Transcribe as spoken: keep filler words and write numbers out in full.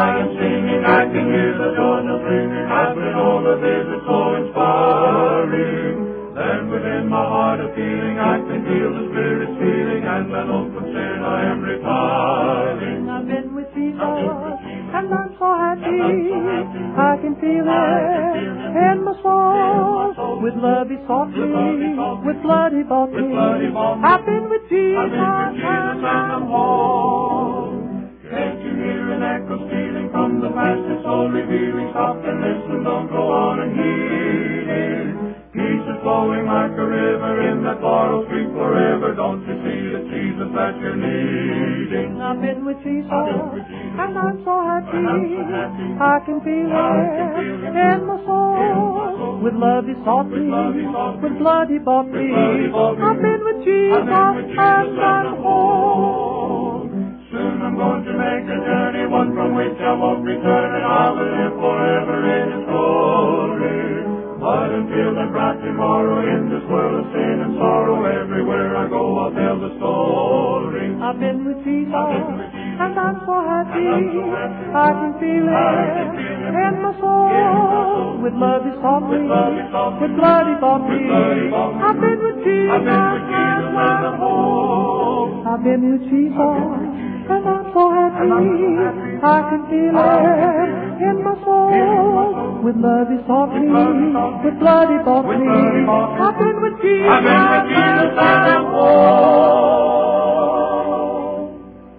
I am singing, I can hear the dawn ringing. After all the visits so inspiring, then within my heart a feeling, I can feel the Spirit's feeling, and I know concern I am retiring. I've been with Jesus, and I'm so happy, I can feel it in my soul. With love he sought me, with blood he bought me. I've been with Jesus, and I'm home. Can't you hear an echo stealing from the past? It's soul revealing. Stop and listen, don't go on and heed it. Peace is flowing like a river in that borrowed street forever. Don't you see the Jesus that you're needing? I've been with Jesus, and I'm so happy, I can feel it in my soul. With love he sought me, with blood he bought me. I've been with Jesus, and I'm home. Soon I'm going to make a journey, one from which I won't return, and I will live forever in His glory. But until that bright tomorrow, in this world of sin and sorrow, everywhere I go I'll tell the story. I've been with Jesus, and I'm so happy, I can feel it in my soul. With love he sought me, with blood he bought me. I've been with Jesus, and I'm home. I've been with Jesus, and I'm so happy, I can feel it in my soul. With love he sought me, with blood he bought me. I've been with Jesus, I've been with Jesus, and I'm home.